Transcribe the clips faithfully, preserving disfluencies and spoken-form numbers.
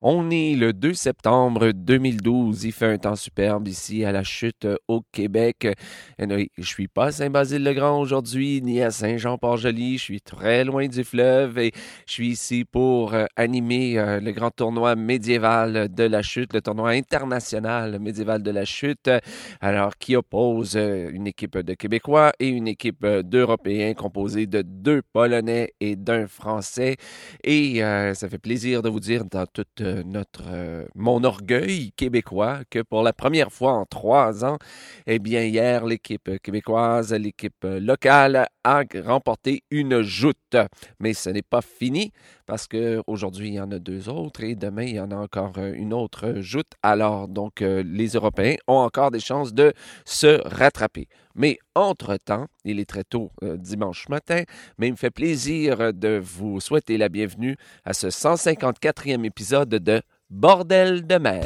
On est le deux septembre deux mille douze. Il fait un temps superbe ici à la Chute au Québec. Et non, je suis pas à Saint-Basile-le-Grand aujourd'hui, ni à Saint-Jean-Port-Joli. Je suis très loin du fleuve et je suis ici pour euh, animer euh, le grand tournoi médiéval de la Chute, le tournoi international médiéval de la Chute, alors qui oppose euh, une équipe de Québécois et une équipe euh, d'Européens composée de deux Polonais et d'un Français. Et euh, ça fait plaisir de vous dire dans toute euh, notre euh, mon orgueil québécois que pour la première fois en trois ans, eh bien hier l'équipe québécoise, l'équipe locale a remporté une joute. Mais ce n'est pas fini parce que aujourd'hui il y en a deux autres et demain il y en a encore une autre joute. Alors donc euh, les Européens ont encore des chances de se rattraper. Mais entre-temps, il est très tôt euh, dimanche matin, mais il me fait plaisir de vous souhaiter la bienvenue à ce cent cinquante-quatrième épisode de Bordel de mer.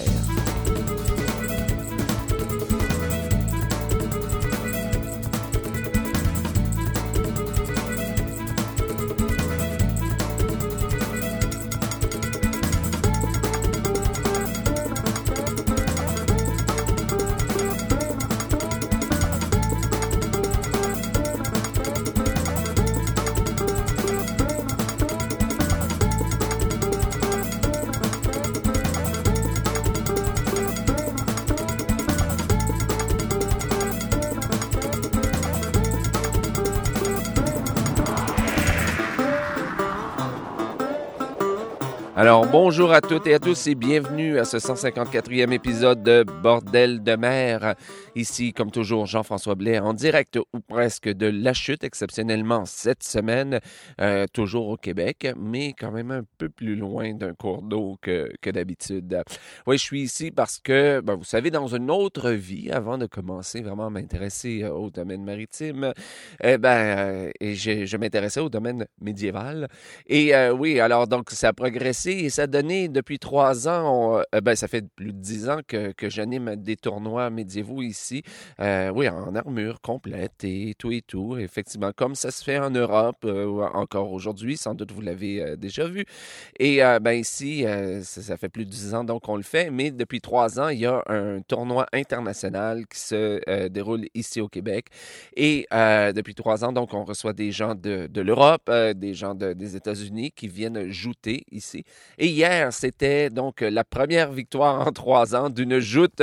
Alors, bonjour à toutes et à tous et bienvenue à ce cent cinquante-quatrième épisode de Bordel de mer. Ici, comme toujours, Jean-François Blais en direct ou presque de La Chute, exceptionnellement cette semaine, euh, toujours au Québec, mais quand même un peu plus loin d'un cours d'eau que, que d'habitude. Oui, je suis ici parce que, ben, vous savez, dans une autre vie, avant de commencer vraiment à m'intéresser au domaine maritime, eh ben, euh, et je, je m'intéressais au domaine médiéval. Et euh, oui, alors donc, ça a progressé. Et ça a donné, depuis trois ans, on, euh, ben, ça fait plus de dix ans que, que j'anime des tournois médiévaux ici. Euh, oui, en armure complète et tout et tout. Effectivement, comme ça se fait en Europe, euh, encore aujourd'hui, sans doute vous l'avez euh, déjà vu. Et euh, ben ici, euh, ça, ça fait plus de dix ans donc qu'on le fait, mais depuis trois ans, il y a un tournoi international qui se euh, déroule ici au Québec. Et euh, depuis trois ans, donc, on reçoit des gens de, de l'Europe, euh, des gens de, des États-Unis qui viennent jouter ici. Et hier, c'était donc la première victoire en trois ans d'une joute,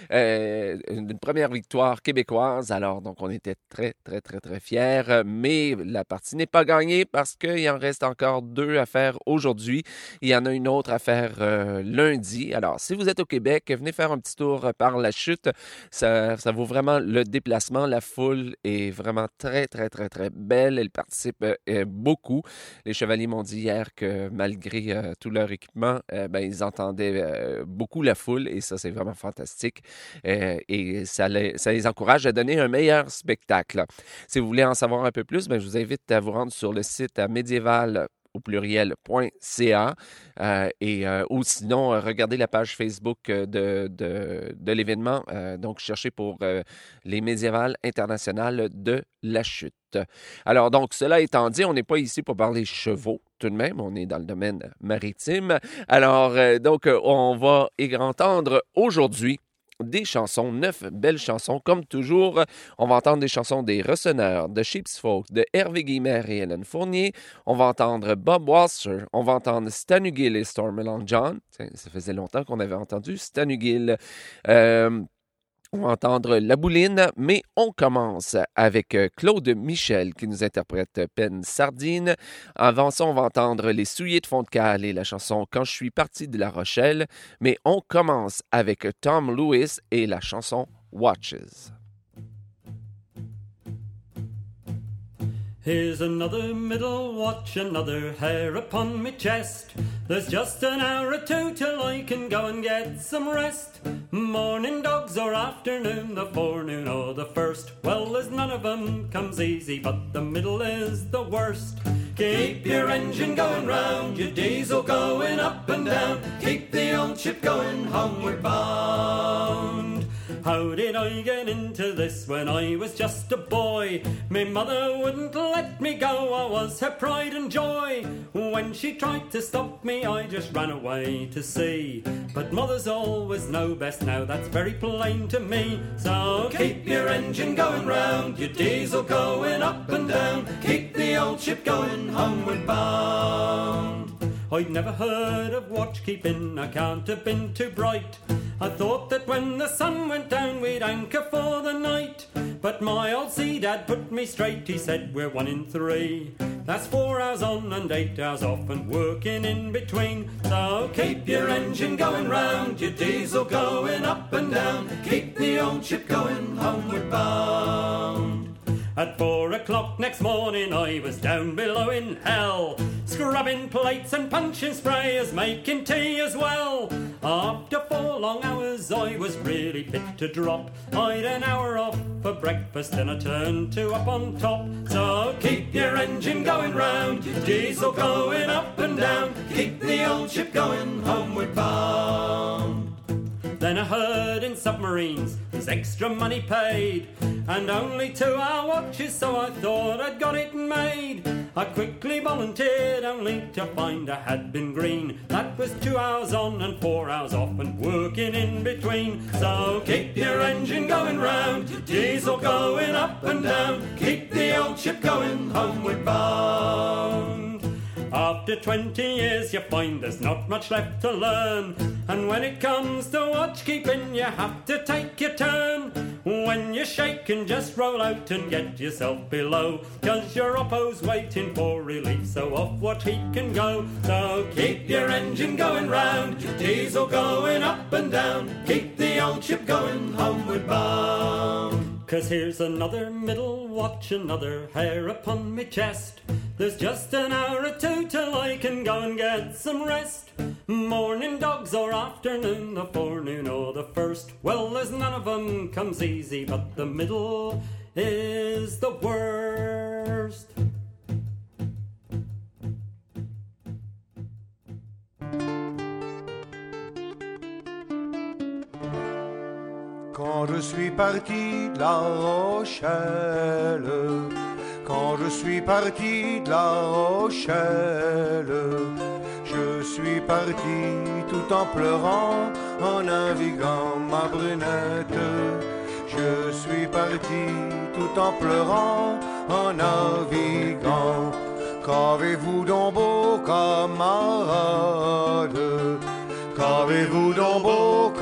euh, une première victoire québécoise. Alors, donc, on était très, très, très, très fiers. Mais la partie n'est pas gagnée parce qu'il en reste encore deux à faire aujourd'hui. Il y en a une autre à faire euh, lundi. Alors, si vous êtes au Québec, venez faire un petit tour par la chute. Ça, ça vaut vraiment le déplacement. La foule est vraiment très, très, très, très belle. Elle participe euh, beaucoup. Les Chevaliers m'ont dit hier que malgré euh, tout leur équipement, euh, ben, ils entendaient euh, beaucoup la foule et ça, c'est vraiment fantastique. Euh, et ça les, ça les encourage à donner un meilleur spectacle. Si vous voulez en savoir un peu plus, ben, je vous invite à vous rendre sur le site médiéval au pluriel.ca euh, et euh, ou sinon, euh, regardez la page Facebook euh, de, de, de l'événement. Euh, donc, cherchez pour euh, les médiévales internationales de la Chute. Alors, donc, cela étant dit, on n'est pas ici pour parler chevaux. Tout de même, on est dans le domaine maritime. Alors, euh, donc, on va entendre aujourd'hui des chansons, neuf belles chansons. Comme toujours, on va entendre des chansons des Rossonneurs, de Sheep's Folk, de Hervé Guillemert et Hélène Fournier. On va entendre Bob Wasser. On va entendre Stanu Gill et Stormland John. Ça faisait longtemps qu'on avait entendu Stanu Gill. Euh, On va entendre La Bouline, mais on commence avec Claude Michel qui nous interprète Peine Sardine. Avant ça, on va entendre Les Souliers de fond de cale et la chanson Quand je suis parti de La Rochelle. Mais on commence avec Tom Lewis et la chanson Watches. Here's another middle watch, another hair upon me chest. There's just an hour or two till I can go and get some rest. Morning dogs or afternoon, the forenoon or the first. Well, there's none of them comes easy, but the middle is the worst. Keep your engine going round, your diesel going up and down. Keep the old ship going homeward bound. How did I get into this when I was just a boy? My mother wouldn't let me go, I was her pride and joy. When she tried to stop me, I just ran away to sea. But mothers always know best now, that's very plain to me. So keep your engine going round, your diesel going up and down. Keep the old ship going homeward bound. I'd never heard of watch-keeping, I can't have been too bright. I thought that when the sun went down we'd anchor for the night. But my old sea dad put me straight, he said we're one in three. That's four hours on and eight hours off and working in between. So keep your engine going round, your diesel going up and down. Keep the old ship going homeward bound. At four o'clock next morning I was down below in hell, scrubbing plates and punching sprayers, making tea as well. After four long hours I was really fit to drop. I'd an hour off for breakfast and I turned to up on top. So keep your engine going round, your diesel going up and down. Keep the old ship going homeward bound. Then I heard in submarines there's extra money paid, and only two-hour watches, so I thought I'd got it made. I quickly volunteered, only to find I had been green. That was two hours on and four hours off and working in between. So keep your engine going round, your diesel going up and down. Keep the old ship going homeward bound. After twenty years you find there's not much left to learn, and when it comes to watch keeping you have to take your turn. When you're shaking just roll out and get yourself below, 'cause your oppo's waiting for relief, so off what he can go. So keep your engine going round, your diesel going up and down. Keep the old ship going homeward bound. 'Cause here's another middle watch, another hair upon me chest. There's just an hour or two till I can go and get some rest. Morning dogs or afternoon, the forenoon or the first. Well, there's none of 'em comes easy, but the middle is the worst. Quand je suis parti de La Rochelle, quand je suis parti de La Rochelle, je suis parti tout en pleurant, en naviguant ma brunette. Je suis parti tout en pleurant, en naviguant. Qu'avez-vous donc beau camarade? Qu'avez-vous donc beau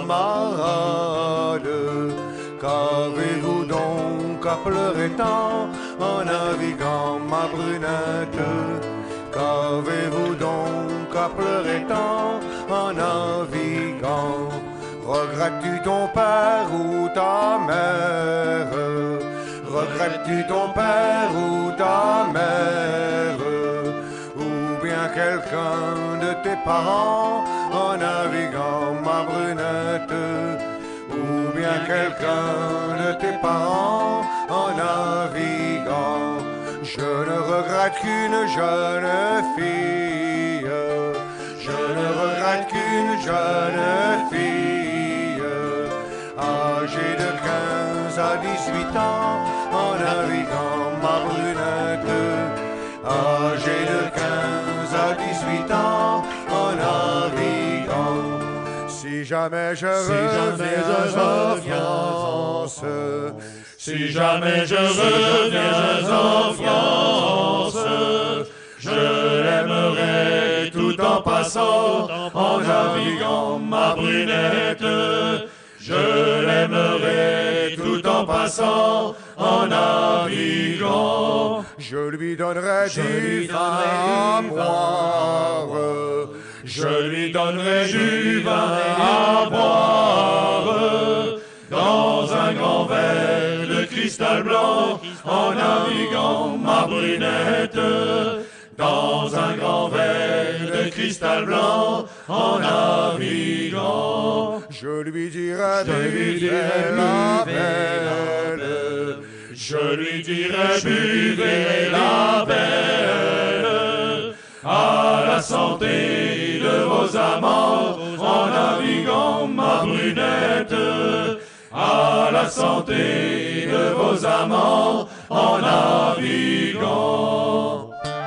camarade? Qu'avez-vous donc à pleurer tant en naviguant ma brunette? Qu'avez-vous donc à pleurer tant en naviguant? Regrettes-tu ton père ou ta mère? Regrettes-tu ton père ou ta mère? Ou bien quelqu'un de tes parents en naviguant ma brunette? Ou bien quelqu'un de tes parents en naviguant? Je ne regrette qu'une jeune fille, je ne regrette qu'une jeune fille, âgée de quinze à dix-huit ans, en naviguant ma brunette. Âgée de quinze à dix-huit ans, en naviguant. Si jamais je reviens en France, si jamais je reviens en France, je l'aimerai tout en passant, en naviguant ma brunette. Je l'aimerai tout en passant, en naviguant. Je lui donnerai du vin à boire. Je lui donnerai du vin à boire. Dans un grand verre de cristal blanc, en naviguant ma brunette. Dans un grand verre de cristal blanc, en naviguant. Je lui dirai, je lui dirai la belle. Je lui dirai, buvez la belle. À la santé de vos amants, en naviguant ma brunette. la santé de vos amants en naviguant.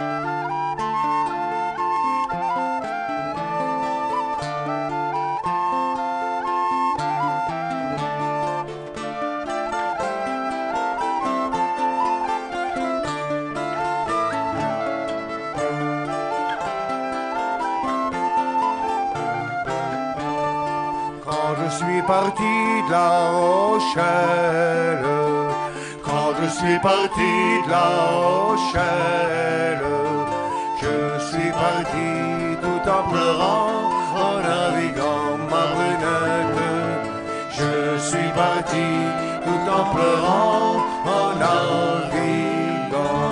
Je suis parti de La Rochelle, quand je suis parti de La Rochelle, je suis parti tout en pleurant, en naviguant ma brunette. Je suis parti tout en pleurant, en naviguant.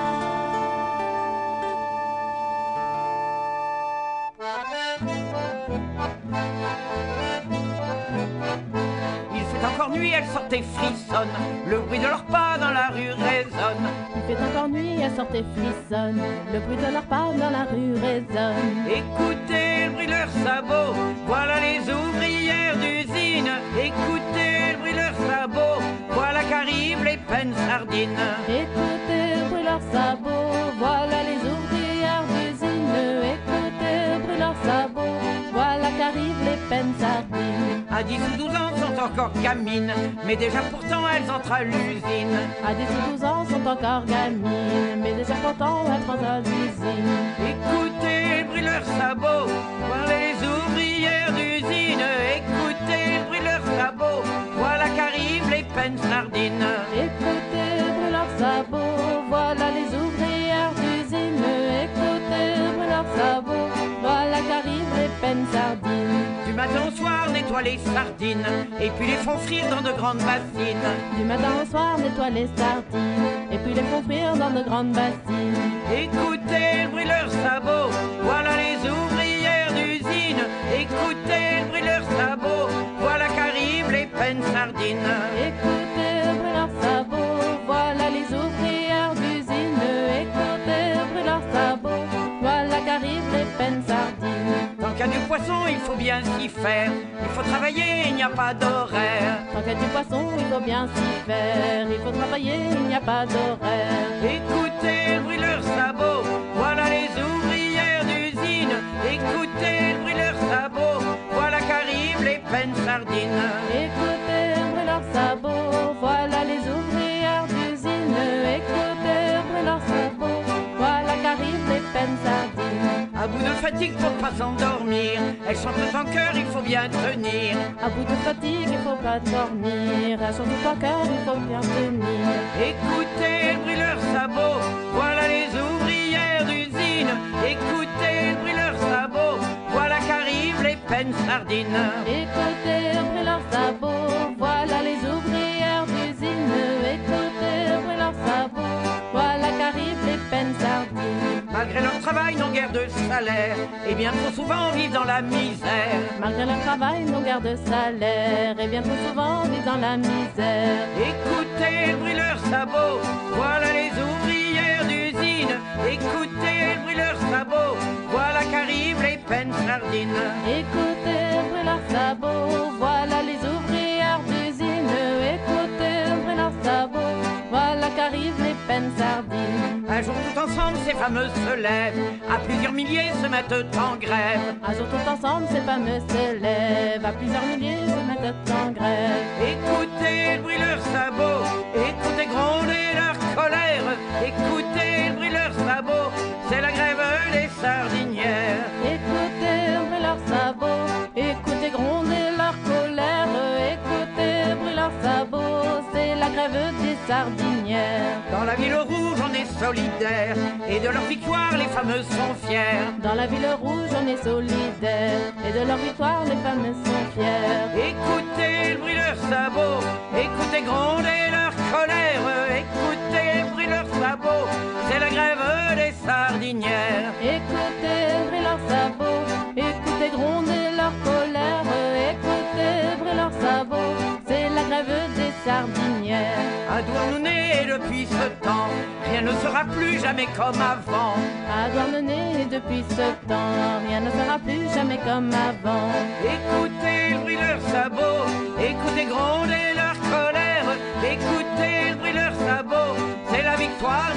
Elles sortent et frissonnent, le bruit de leurs pas dans la rue résonne. Il fait encore nuit, elles sortent et frissonnent, le bruit de leurs pas dans la rue résonne. Écoutez le bruit de leurs sabots, voilà les ouvrières d'usine. Écoutez le bruit de leurs sabots, voilà qu'arrivent les peines sardines. Écoutez le bruit de leurs sabots, voilà les ouvrières d'usine. Écoutez le bruit de leurs sabots, voilà qu'arrivent les peines sardines. À dix ou douze ans sont encore gamines, mais déjà pourtant elles entrent à l'usine. À dix ou douze ans sont encore gamines, mais déjà pourtant elles entrent à l'usine. Écoutez le bruit de leurs sabots, voilà les ouvrières d'usine. Écoutez le bruit de leurs sabots, voilà qu'arrivent les peines sardines. Écoutez le bruit de leurs sabots, voilà les ouvrières d'usine. Écoutez le bruit de leurs sabots, voilà qu'arrivent les peines sardines. Du matin au soir, nettoie les sardines et puis les font frire dans de grandes bassines. Du matin au soir, nettoie les sardines et puis les font frire dans de grandes bassines. Écoutez le bruit de leurs sabots, voilà les ouvrières d'usine. Écoutez le bruit de leurs sabots, voilà qu'arrivent les peines sardines. Écoutez le bruit de leurs sabots, voilà les ouvrières d'usine. Écoutez le bruit de leurs sabots, voilà qu'arrivent les peines sardines. Tant qu'il y a du poisson, il faut bien s'y faire. Il faut travailler, il n'y a pas d'horaire. Tant qu'il y a du poisson, il faut bien s'y faire. Il faut travailler, il n'y a pas d'horaire. Écoutez le bruit de leurs sabots, voilà les ouvrières d'usine. Écoutez le bruit de leurs sabots, voilà qu'arrivent les peines sardines. Écoutez le bruit de leurs sabots, voilà les ouvrières d'usine. Écoutez le bruit de leurs sabots, voilà qu'arrivent les peines sardines. À bout de fatigue pour pas s'endormir, elles chantent en cœur, il faut bien tenir. À bout de fatigue, il faut pas dormir. Elles chantent en cœur, il faut bien tenir. Écoutez le bruit de leurs sabots, voilà les ouvrières d'usine. Écoutez le bruit de leurs sabots, voilà qu'arrivent les peines sardines. Écoutez le bruit de leurs sabots, voilà les ouvrières d'usine. Écoutez le bruit de leurs sabots, voilà qu'arrivent les peines sardines. Malgré leur travail, n'ont guère de salaire, et bien trop souvent vivent dans la misère. Malgré leur travail, n'ont guère de salaire, et bien trop souvent vivent dans la misère. Écoutez le bruit de leurs sabots, voilà les ouvrières d'usine. Écoutez le bruit de leurs sabots, voilà qu'arrivent les peines sardines. Écoutez le bruit de leurs sabots, voilà les ouvrières d'usine. Écoutez le bruit de leurs sabots, voilà qu'arrivent les peines sardines. Un jour tout ensemble, ces fameux se lèvent, à plusieurs milliers se mettent en grève. Un jour tout ensemble, ces fameux se lèvent, à plusieurs milliers se mettent en grève. Écoutez le bruit de leurs sabots, écoutez gronder leur colère. Écoutez le bruit de leurs sabots, c'est la grève des sardinières. Écoutez le bruit de leurs sabots, écoutez gronder leur colère. Écoutez le bruit de leurs sabots, c'est la grève des sardinières. Dans la ville rouge, on est solidaire, et de leur victoire, les fameux sont fiers. Dans la ville rouge, on est solidaire, et de leur victoire, les fameux sont fiers. Écoutez le bruit de leurs sabots, écoutez gronder leur colère. Écoutez le bruit de leurs sabots, c'est la grève des sardinières. Écoutez le bruit de leurs sabots, écoutez gronder leur colère. Écoutez le bruit de leurs sabots, c'est la grève des sardinières. À Douarnenez, depuis ce temps, rien ne sera plus jamais comme avant. À Douarnenez, depuis ce temps, rien ne sera plus jamais comme avant. Écoutez le bruit de leurs sabots, écoutez gronder leur colère.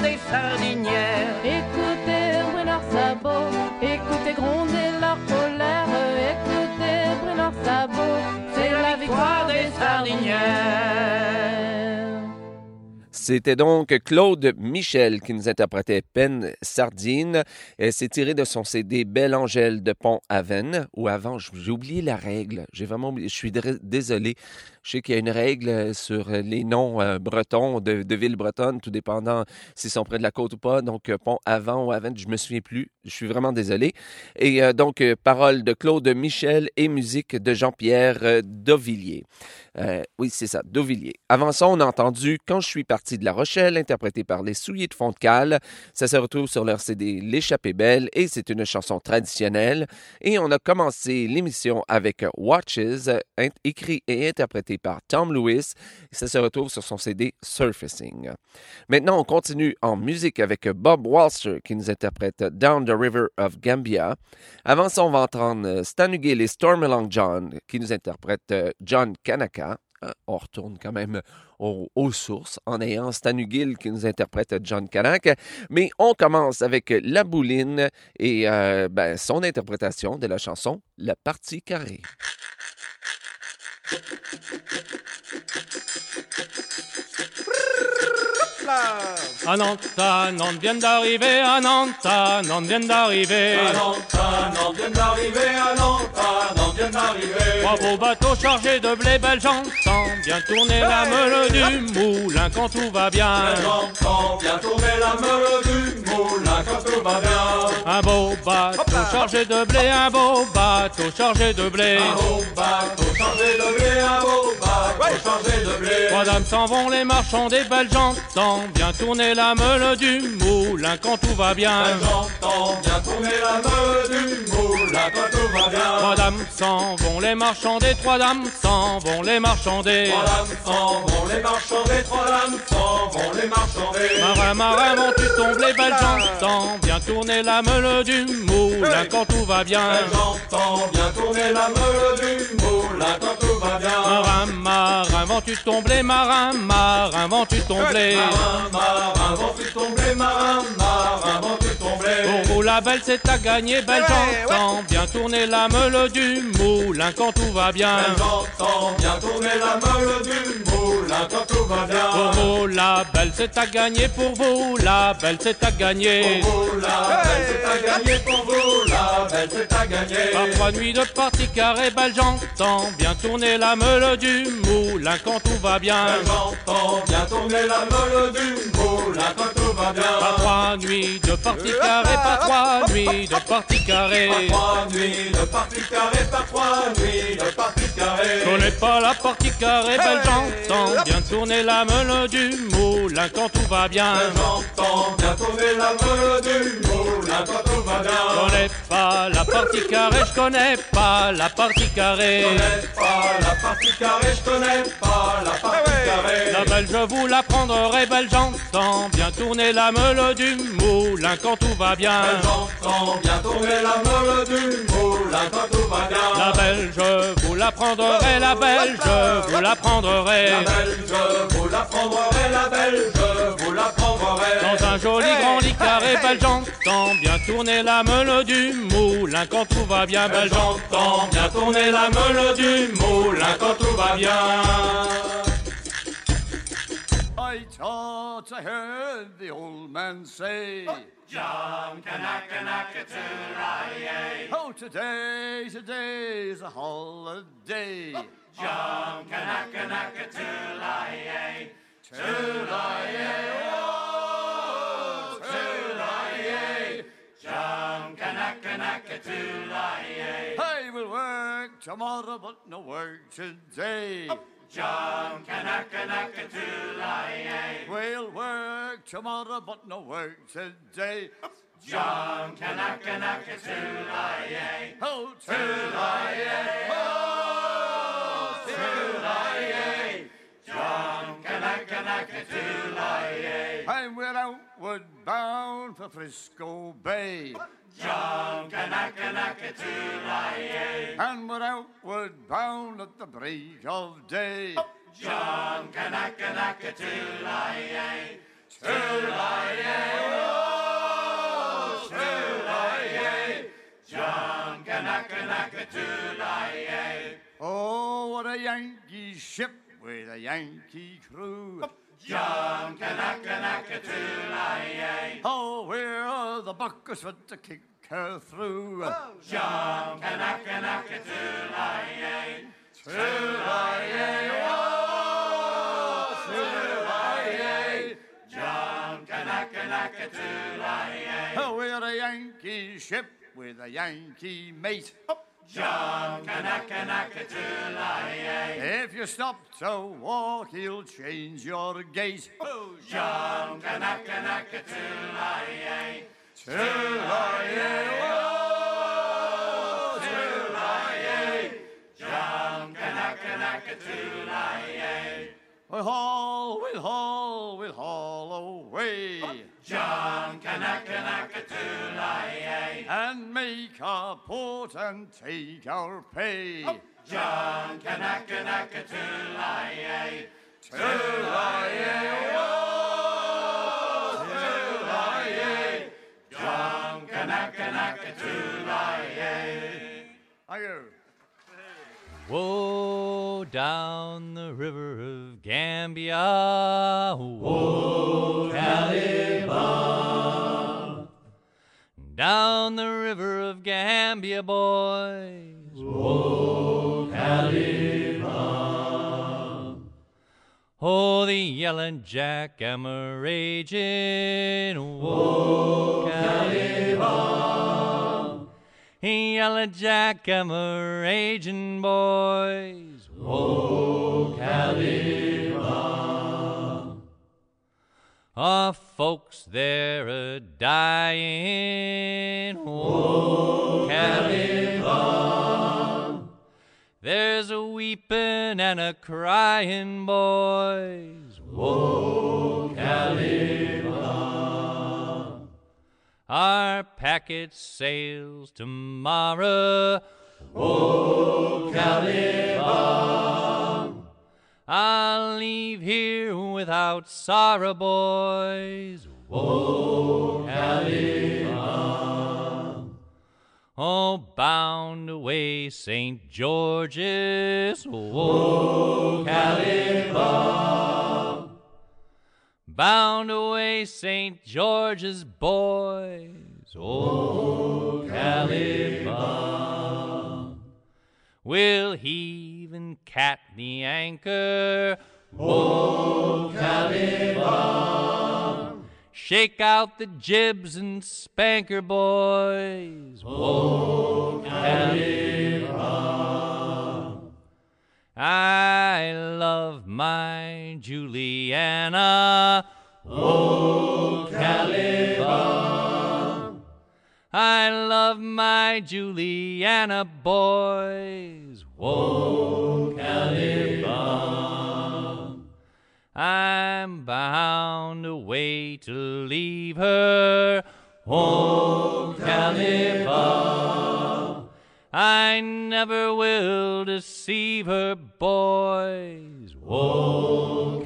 des sardinières. Écoutez bruit leurs sabots, écoutez gronder leur colère, écoutez bruit leurs sabots, c'est la victoire des sardinières. C'était donc Claude Michel qui nous interprétait Peine Sardine. C'est tiré de son C D Belle Angèle de Pont-Aven. Ou avant, j'ai oublié la règle. J'ai vraiment oublié. Je suis dr- désolé. Je sais qu'il y a une règle sur les noms euh, bretons de, de villes bretonnes, tout dépendant s'ils sont près de la côte ou pas. Donc, euh, Pont-Aven ou Aven, je me souviens plus. Je suis vraiment désolé. Et euh, donc, euh, paroles de Claude Michel et musique de Jean-Pierre euh, Dauvilliers. Euh, oui, c'est ça, Dauvilliers. Avant ça, on a entendu « Quand je suis parti de La Rochelle », interprété par les Souliers de Fond-de-Cale. Ça se retrouve sur leur C D L'Échappée belle et c'est une chanson traditionnelle. Et on a commencé l'émission avec « Watches », écrit et interprété par Tom Lewis. Ça se retrouve sur son C D Surfacing. Maintenant, on continue en musique avec Bob Walser qui nous interprète « Down the River of Gambia ». Avant ça, on va entendre Stan Hugill et Stormalong John qui nous interprètent John Kanaka. On retourne quand même aux, aux sources en ayant Stan Hugill qui nous interprète John Kanaka. Mais on commence avec La Bouline et euh, ben, son interprétation de la chanson La Partie Carrée. À Nantes, à Nantes vient d'arriver, à Nantes, à Nantes vient d'arriver. À Nantes, à Nantes vient d'arriver, à Nantes, à Nantes vient d'arriver. Trois beaux bateaux chargés de blé, belle j'entends bien tourner la meule du moulin quand tout va bien. J'entends bien tourner la meule du moulin quand tout va bien. Un beau bateau chargé de blé, un beau bateau chargé de blé. Un beau bateau chargé de blé, un beau bateau chargé de blé. Trois dames s'en vont, les marchands des belles j'entends bien tourner la meule du moulin quand tout va bien. J'entends bien tourner la meule du moulin quand tout va bien. Trois dames s'en vont, les marchandés, trois dames s'en vont, les marchandés. Trois dames s'en vont, les marchandés, trois dames s'en vont, les marchandés. Marin, marin, vont-tu tomber, belle j'entends bien tourner la meule du moulin quand tout va bien. J'entends bien tourner la meule du moulin quand tout va bien. Marin, marin, vont-tu tomber, marin, marin, vont-tu tomber. Marin, marin, vont-tu tomber, marin, marin, vont-tu tomber. Pour vous la belle c'est à gagner, belle j'entends bien tourner la meule du moulin quand tout va bien. J'entends bien tourner la meule du moulin quand tout va bien. Pour vous la belle c'est à gagner, pour vous la belle c'est à gagner. Pour vous la belle c'est à gagner, pour vous la belle c'est à gagner. Par trois nuits de partie carrée, belle j'entends bien tourner la meule du moulin quand tout va bien. J'entends bien tourner la meule du moulin quand tout va bien. Par trois nuits de partie carrée, par trois nuits de partie carrée. Par trois nuits de partie carrée, par trois nuits de partie carrée. Je connais pas la partie carrée, belle j'entends bien tourner la meule du moulin quand tout va bien. J'entends bien tourner la meule du moulin quand tout va bien. Je connais pas la partie carrée, je connais pas la partie carrée. Je connais pas la partie carrée, je connais pas la partie carrée. La belle je vous la prendrai, belle j'entends bien tourner la meule du moulin quand tout va bien. J'entends bien tourner la meule du moulin quand tout va bien. La belle je vous la prendrai, la belle je vous la prendrai. La belle je vous la prendrai, la belle je vous la prendrai. Dans un joli grand lit carré, belle j'entends bien tourner la meule du moulin quand tout va bien. Belle J'entends bien tourner la meule du moulin quand tout va bien. I thought I heard the old man say, John Kanaka-naka-too-lie-yay. oh, today, today's a holiday. John Kanaka-naka-too-lie-yay. Too-lie-yay, oh, too-lie-yay. John Kanaka-naka-too-lie-yay. I will work tomorrow, but no work today. John Kanaka-naka-too-lie-yay. We'll work tomorrow, but no work today. John Kanaka-naka-too-lie-yay. Oh, Too-lie-yay, oh, too-lie-yay. John Kanaka-naka-too-lie-yay. I'm we're outward bound for Frisco Bay. John Kanaka-naka-too-lie-yay. And we're outward bound at the break of day. John Kanaka-naka-too-lie-yay. Tulaye-o, tulaye, Junkanaka-naka-tulaye. Oh, what a Yankee ship with a Yankee crew. Junkanaka-naka-tulaye. Oh, where the buckers went to kick her through. Junkanaka-naka-tulaye. Tulaye-o, tulaye, Junkanaka-naka-tulaye. Oh, we're a Yankee ship with a Yankee mate. Junkanaka-naka-tulaye. If you stop to walk, he'll change your gait. Junkanaka-naka-tulaye. Tulaye-o, tulaye, Junkanaka-naka-tulaye. We'll haul, we'll haul, we'll haul away. Junkanaka-naka-tulaye. And make our port and take our pay. Junkanaka-naka-tulaye. Tulaye-o, tulaye, Junkanaka-naka-tulaye. I go. Whoa, down the river of Gambia, whoa, Caliban. Down the river of Gambia, boys, whoa, Caliban. Oh, the yelling jack am a raging, whoa, Caliban. Yellow Jack am a raging, boys, whoa, Caliban. Our folks there a dying, whoa, Caliban. There's a weeping and a crying, boys, whoa, Caliban. Our packet sails tomorrow, whoa, Caliban. I'll leave here without sorrow, boys, whoa, Caliban. Oh, bound away Saint George's, whoa, Caliban. Bound away Saint George's, boys, oh, Caliban. We'll heave and cat the anchor, oh, Caliban. Shake out the jibs and spanker, boys, oh, Caliban. I love my Juliana, oh, Caliban. I love my Juliana, boys, oh, Caliban. I'm bound away to leave her, oh, Caliban. I never will deceive her, boys, oh,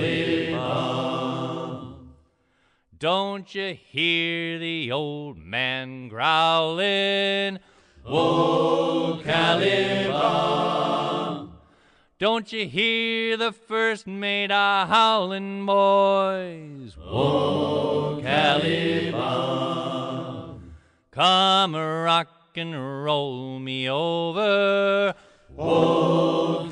Caliban. Don't you hear the old man growling, oh, Caliban? Don't you hear the first mate a howling, boys, oh, Caliban? Come rock and roll me over, oh,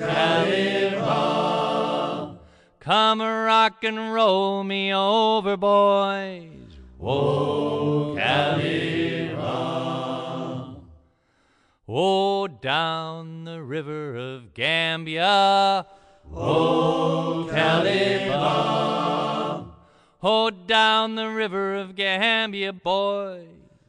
Caliban. Come rock and roll me over, boys, oh, Caliban. Oh, down the river of Gambia, oh, Caliban. Oh, down the river of Gambia, boys,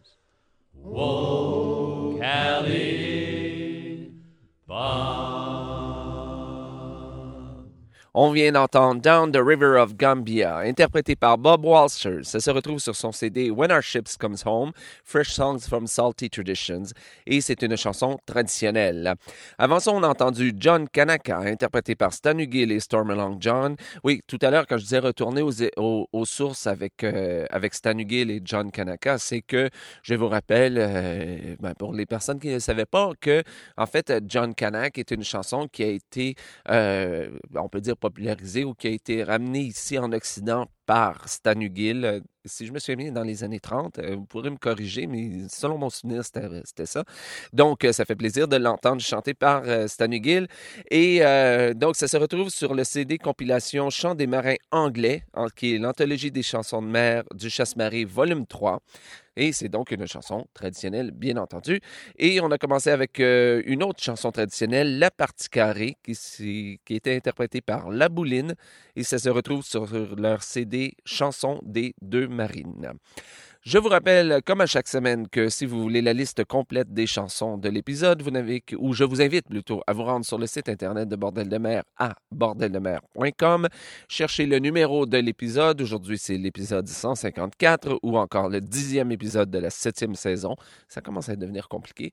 whoa, Caliban. On vient d'entendre Down the River of Gambia, interprété par Bob Walshers. Ça se retrouve sur son C D When Our Ships Comes Home, Fresh Songs from Salty Traditions, et c'est une chanson traditionnelle. Avant ça, on a entendu John Kanaka, interprété par Stan Hugill et Storm Along John. Oui, tout à l'heure, quand je disais retourner aux, aux, aux sources avec, euh, avec Stan Hugill et John Kanaka, c'est que, je vous rappelle, euh, ben pour les personnes qui ne le savaient pas, que, en fait, John Kanaka est une chanson qui a été, euh, on peut dire, popularisé ou qui a été ramené ici en Occident par Stan Hugill. Si je me souviens bien, dans les années trente, vous pourrez me corriger, mais selon mon souvenir, c'était, c'était ça. Donc, ça fait plaisir de l'entendre chanter par Stan Hugill. Et euh, donc, ça se retrouve sur le C D compilation Chants des marins anglais, qui est l'anthologie des chansons de mer du Chasse-Marée, volume trois. Et c'est donc une chanson traditionnelle, bien entendu. Et on a commencé avec euh, une autre chanson traditionnelle, La Partie Carrée, qui, qui était interprétée par La Bouline. Et ça se retrouve sur leur C D Chansons des deux marines. Je vous rappelle, comme à chaque semaine, que si vous voulez la liste complète des chansons de l'épisode, vous n'avez que, ou je vous invite plutôt à vous rendre sur le site internet de Bordel de mer à bordel de mer point com. Cherchez le numéro de l'épisode. Aujourd'hui, c'est l'épisode cent cinquante-quatre ou encore le dixième épisode de la septième saison. Ça commence à devenir compliqué.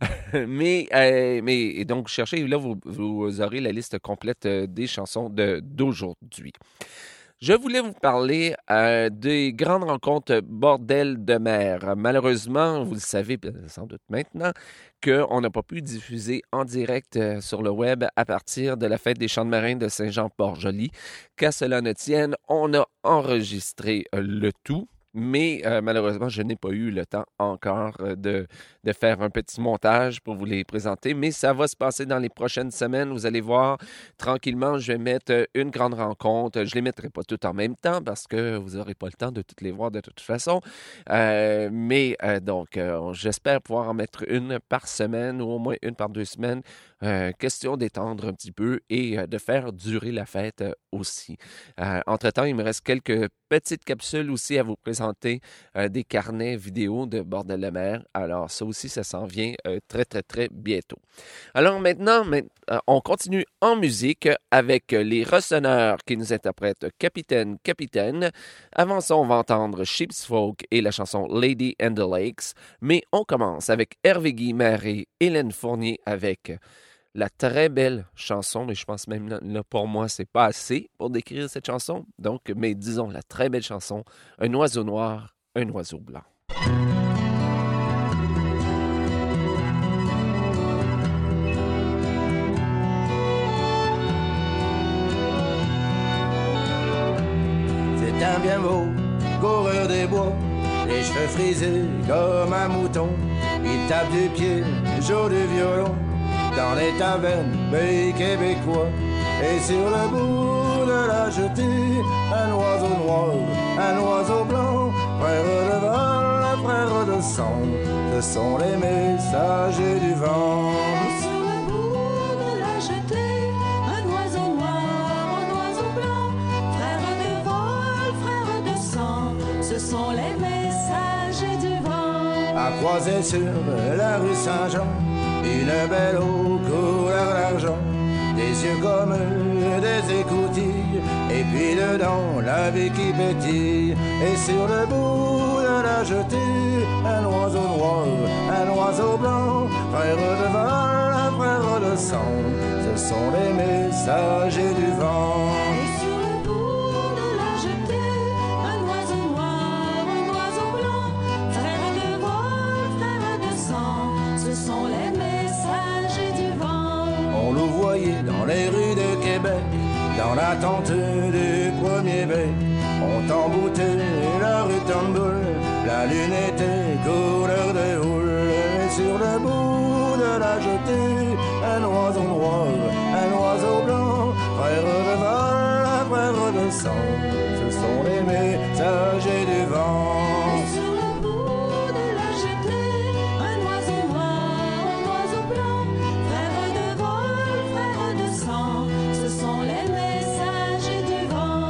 mais, euh, mais et donc, cherchez, là, vous, vous aurez la liste complète des chansons de, d'aujourd'hui. Je voulais vous parler euh, des grandes rencontres Bordel de mer. Malheureusement, vous le savez sans doute maintenant, qu'on n'a pas pu diffuser en direct euh, sur le web à partir de la fête des Champs de Marins de Saint-Jean-Port-Joli. Qu'à cela ne tienne, on a enregistré euh, le tout. Mais euh, malheureusement, je n'ai pas eu le temps encore euh, de, de faire un petit montage pour vous les présenter. Mais ça va se passer dans les prochaines semaines. Vous allez voir, tranquillement, je vais mettre une grande rencontre. Je ne les mettrai pas toutes en même temps parce que vous n'aurez pas le temps de toutes les voir de toute façon. Euh, mais euh, donc, euh, j'espère pouvoir en mettre une par semaine ou au moins une par deux semaines. Euh, question d'étendre un petit peu et euh, de faire durer la fête euh, aussi. Euh, entre-temps, il me reste quelques petites capsules aussi à vous présenter, euh, des carnets vidéo de Bordel de mer. Alors ça aussi, ça s'en vient euh, très, très, très bientôt. Alors maintenant, maintenant euh, on continue en musique avec les Rossonneurs qui nous interprètent Capitaine, Capitaine. Avant ça, on va entendre Sheep's Folk et la chanson Lady and the Lakes. Mais on commence avec Hervé Guimard et Hélène Fournier avec la très belle chanson, mais je pense même là, là pour moi, c'est pas assez pour décrire cette chanson. Donc, mais disons la très belle chanson, Un oiseau noir, un oiseau blanc. C'est un bien beau coureur des bois, les cheveux frisés comme un mouton. Il tape du pied, joue du violon dans les tavernes pays québécois. Et sur le bout de la jetée, un oiseau noir, un oiseau blanc, frère de vol, frère de sang, ce sont les messagers du vent. Et sur le bout de la jetée, un oiseau noir, un oiseau blanc, frère de vol, frère de sang, ce sont les messagers du vent. À croiser sur la rue Saint-Jean, une belle eau couleur d'argent, des yeux comme des écoutilles, et puis dedans la vie qui pétille. Et sur le bout de la jetée, un oiseau noir, un oiseau blanc, frère de vol, frère de sang, ce sont les messagers du vent. Et sur le bout de la jetée, un oiseau noir, un oiseau blanc, frère de vol, frère de sang, ce sont les messagers du vent. On nous voyait dans les rues de Québec, dans l'attente du premier bec. On t'emboutait la rue Tamboul, la lune était couleur de houle. Et sur le bout de la jetée, un oiseau noir, un oiseau blanc, frère de vol, frère de sang, ce sont les messagers du vent. Et sur le bout de la jetée, un oiseau noir, un oiseau blanc, frère de vol, frère de sang, ce sont les messagers du vent.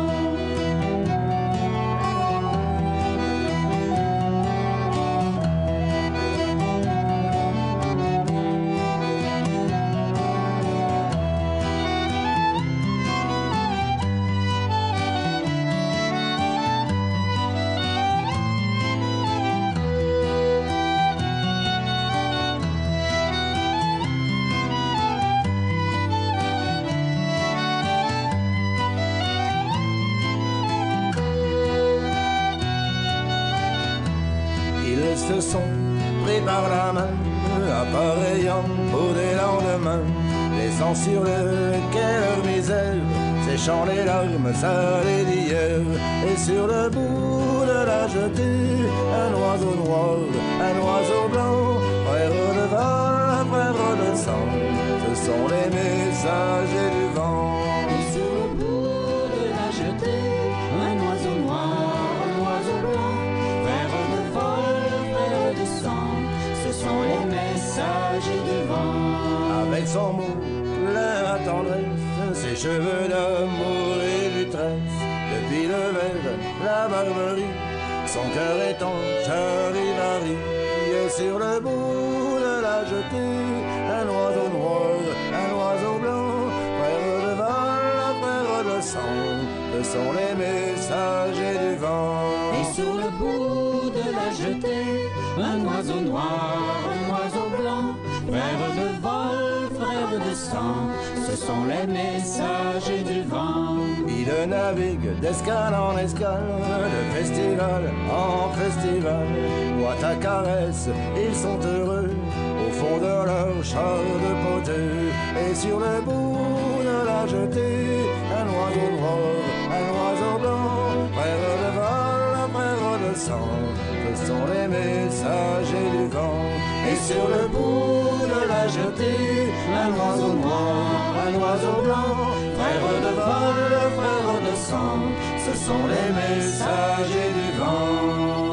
se sont pris par la main, appareillant pour des lendemains, laissant sur le quai leur misère, séchant les larmes salées d'hier. Et sur le bout de la jetée, un oiseau noir, un oiseau blanc, frère de vol, frère de sang, ce sont les messagers du vent. Et sur le bout de la jetée, un oiseau noir, un oiseau blanc, frère de vol, frère de sang, ce sont les messagers du vent. Avec son mot, la tendresse, ses cheveux d'amour et du tresse, depuis le verre, la barbarie, son cœur est en charivari. Et sur le bout de la jetée, un oiseau noir, un oiseau blanc, frère de vol, frère de sang, ce sont les messagers du vent. Et sur le bout de la jetée, un oiseau noir, un oiseau blanc, frère de vol, frère de sang, ce sont les messagers du vent. Ils naviguent d'escale en escale, de festival en festival, boîte à caresses, ils sont heureux, au fond de leur char de poteux. Et sur le bout de la jetée, un oiseau noir, un oiseau blanc, frère de vol, frère de sang, ce sont les messagers du vent. Et sur le bout de la jetée, un oiseau noir, un oiseau blanc, frère de vol, frère de sang, ce sont les messagers du vent.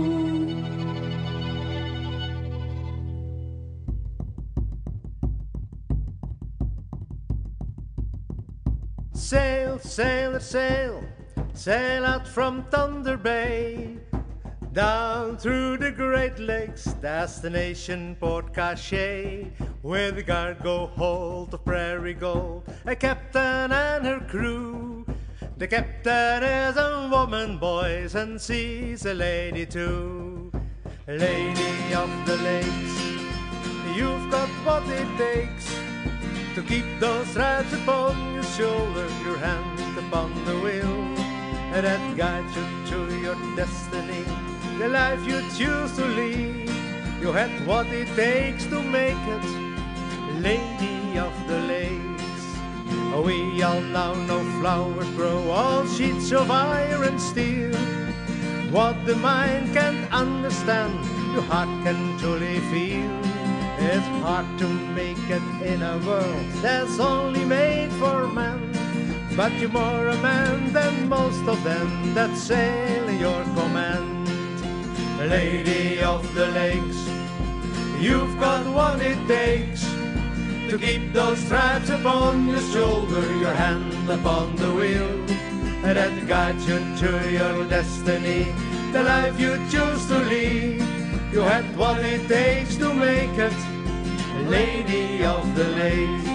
Sail, sailor, sail, sail out from Thunder Bay, down through the Great Lakes, destination Port Cachet, where the cargo hold of Prairie Gold, a captain and her crew. The captain is a woman, boys, and she's a lady too. Lady of the lakes, you've got what it takes to keep those stripes upon your shoulder, your hand upon the wheel, and that guides you to your destiny, the life you choose to lead. You had what it takes to make it, lady of the lakes. We all now know flowers grow on sheets of iron steel. What the mind can't understand, your heart can truly feel. It's hard to make it in a world that's only made for men, but you're more a man than most of them that sail in your command. Lady of the lakes, you've got what it takes to keep those stripes upon your shoulder, your hand upon the wheel, that guides you to your destiny, the life you choose to lead. You had what it takes to make it, lady of the lakes.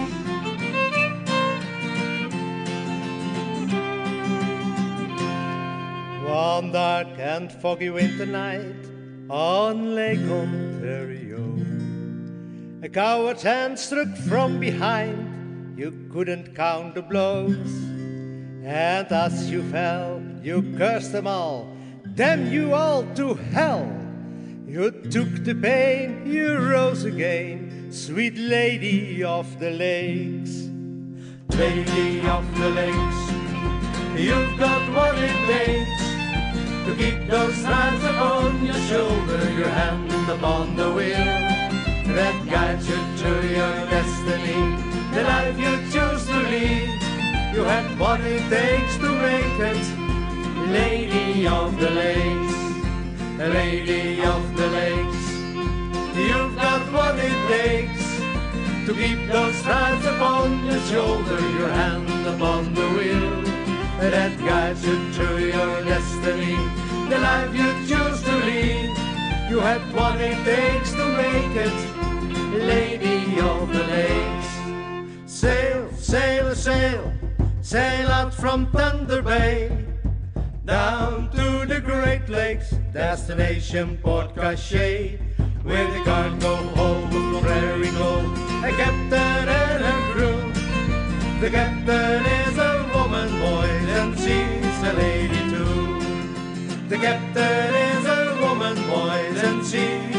One dark and foggy winter night on Lake Ontario, a coward's hand struck from behind, you couldn't count the blows, and as you fell, you cursed them all, damn you all to hell. You took the pain, you rose again, sweet lady of the lakes. Lady of the lakes, you've got what it takes to keep those stripes upon your shoulder, your hand upon the wheel, that guides you to your destiny, the life you choose to lead. You had what it takes to make it, lady of the lakes. Lady of the lakes, you've got what it takes to keep those stripes upon your shoulder, your hand upon the wheel, that guides you to your destiny, the life you choose to lead. You had what it takes to make it, lady of the lakes. Sail, sail, sail, sail out from Thunder Bay, down to the Great Lakes, destination Port Cachet, where the cargo hold of Prairie Gold, a captain and her crew. The captain is a woman, boys, and she's a lady too. The captain is a woman, boys, and she's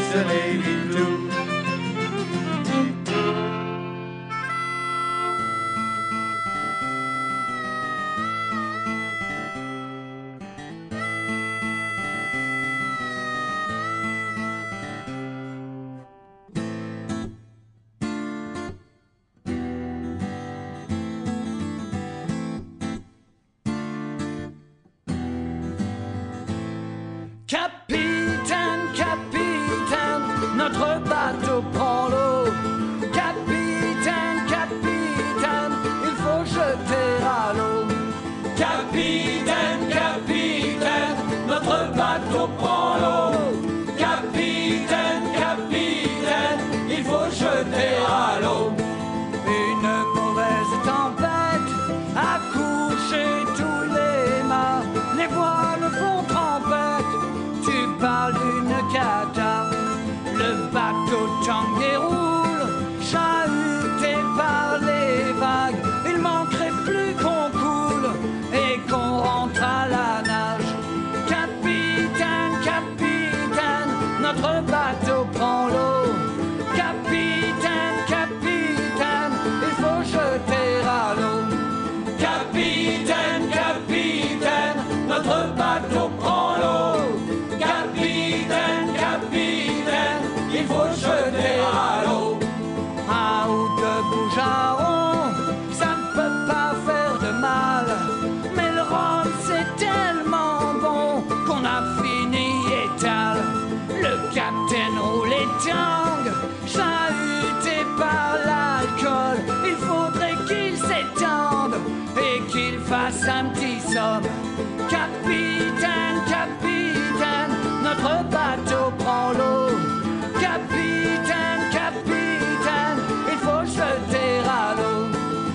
Capitaine, capitaine, notre bateau prend l'eau. Capitaine, capitaine, il faut jeter à l'eau. Capitaine, capitaine, notre bateau prend l'eau. Capitaine, capitaine, il faut jeter à l'eau. Une mauvaise tempête a couché tous les mâts. Les voiles font trempette, tu parles d'une cata. Le bateau tangue et roule, chahuté par les vagues. Il manquerait plus qu'on coule et qu'on rentre à la nage. Capitaine, capitaine, notre bateau prend l'eau. Capitaine, capitaine, il faut jeter à l'eau. Capitaine, capitaine, notre bateau prend l'eau. Capitaine, capitaine, il faut jeter à l'eau. Un ou deux boujarons, ça ne peut pas faire de mal. Mais le rhum c'est tellement bon qu'on a fini étal. Le capitaine roule les tangues, chahuté par l'alcool. Il faudrait qu'il s'étende et qu'il fasse un petit somme. Capitaine, capitaine, notre bateau prend l'eau. Capitaine, capitaine, il faut jeter à l'eau.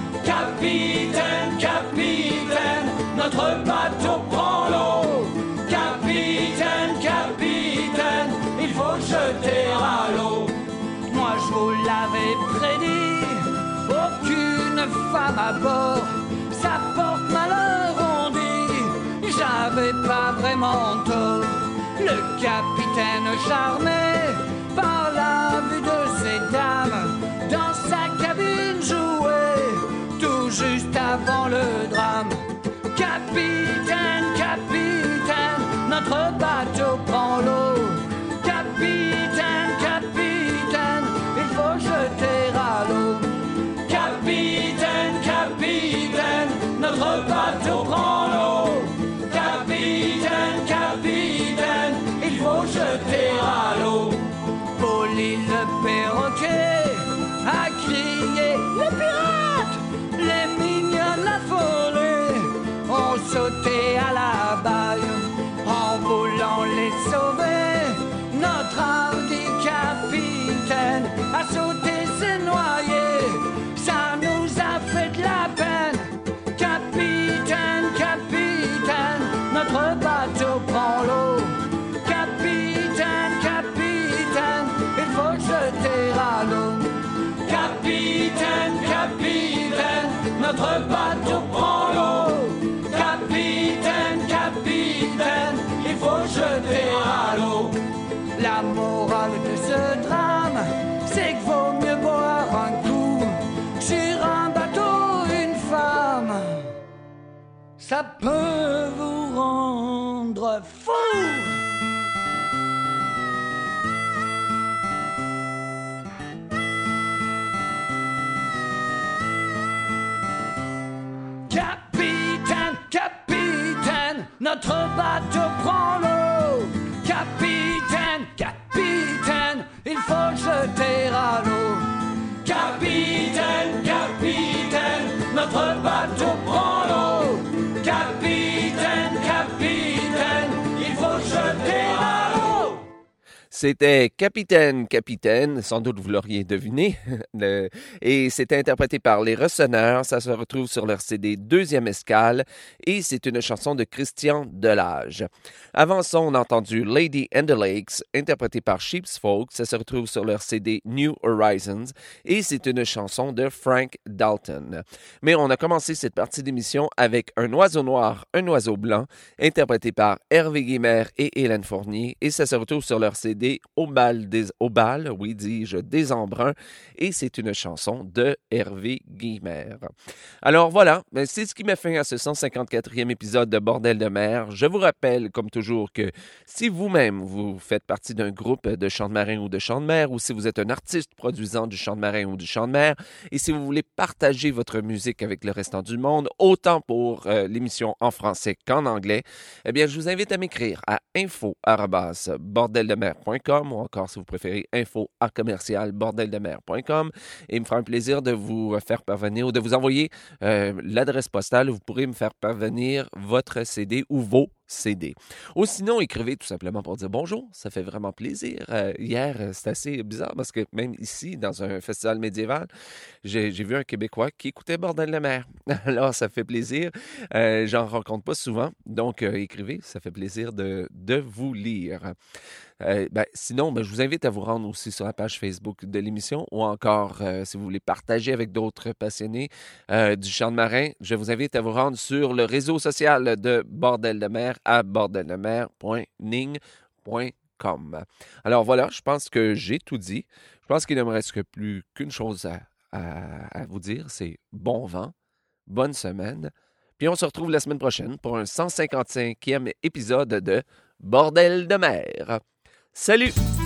Capitaine, capitaine, notre bateau prend l'eau. Capitaine, capitaine, il faut jeter à l'eau. Moi je vous l'avais prédit, aucune femme à bord, ça porte malheur on dit. J'avais pas vraiment tort. Le capitaine charmé par la vue de ces dames dans sa cabine jouait tout juste avant le drame. Capitaine, capitaine, notre bateau prend l'eau. Capitaine, capitaine, il faut jeter à l'eau. Capitaine, capitaine, notre bateau prend l'eau. Capitaine, capitaine, il faut jeter à l'eau. Poli le perroquet a crié les pirates, les mignonnes affolées ont sauté à la baille en voulant les sauver. Notre hardi capitaine a sauté, s'est noyé, ça nous a fait de la peine. Capitaine, capitaine, notre bateau prend l'eau. Capitaine, capitaine, il faut jeter à l'eau. Capitaine, capitaine, notre bateau prend l'eau. Capitaine, capitaine, il faut jeter à l'eau. La morale de ce drame, c'est qu'il vaut mieux boire un coup sur un bateau, une femme. Ça peut vous rendre fou. Capitaine, capitaine, notre bateau prend l'eau. Capitaine, capitaine, il faut jeter à l'eau. Capitaine, capitaine, notre bateau prend l'eau. Capitaine, capitaine, il faut jeter à l'eau. C'était Capitaine, Capitaine, sans doute vous l'auriez deviné, le, et c'était interprété par les Recenneurs, ça se retrouve sur leur C D Deuxième Escale, et c'est une chanson de Christian Delage. Avant ça, on a entendu Lady and the Lakes, interprété par Sheep's Folk, ça se retrouve sur leur C D New Horizons, et c'est une chanson de Frank Dalton. Mais on a commencé cette partie d'émission avec Un oiseau noir, un oiseau blanc, interprété par Hervé Guimard et Hélène Fournier, et ça se retrouve sur leur C D C D au bal, des, au bal, oui, dis-je, des embruns, et c'est une chanson de Hervé Guillemère. Alors voilà, c'est ce qui met fin à ce cent cinquante-quatrième épisode de Bordel de mer. Je vous rappelle, comme toujours, que si vous-même, vous faites partie d'un groupe de chant de marin ou de chant de mer, ou si vous êtes un artiste produisant du chant de marin ou du chant de mer, et si vous voulez partager votre musique avec le restant du monde, autant pour euh, l'émission en français qu'en anglais, eh bien, je vous invite à m'écrire à info arobase bordel de mer point com ou encore, si vous préférez, info à commercial bordel de mer point com, et il me fera un plaisir de vous faire parvenir ou de vous envoyer euh, l'adresse postale où vous pourrez me faire parvenir votre C D ou vos C D. Ou sinon, écrivez tout simplement pour dire bonjour, ça fait vraiment plaisir. Euh, hier, c'est assez bizarre parce que même ici, dans un festival médiéval, j'ai, j'ai vu un Québécois qui écoutait Bordel de mer. Alors, ça fait plaisir. Euh, j'en rencontre pas souvent, donc euh, écrivez, ça fait plaisir de, de vous lire. Euh, ben, sinon, ben, je vous invite à vous rendre aussi sur la page Facebook de l'émission ou encore, euh, si vous voulez partager avec d'autres passionnés euh, du chant de marin, je vous invite à vous rendre sur le réseau social de Bordel de mer à bordel de mer point ning point com. Alors voilà, je pense que j'ai tout dit. Je pense qu'il ne me reste que plus qu'une chose à, à, à vous dire, c'est bon vent, bonne semaine, puis on se retrouve la semaine prochaine pour un cent cinquante-cinquième épisode de Bordel de mer. Salut!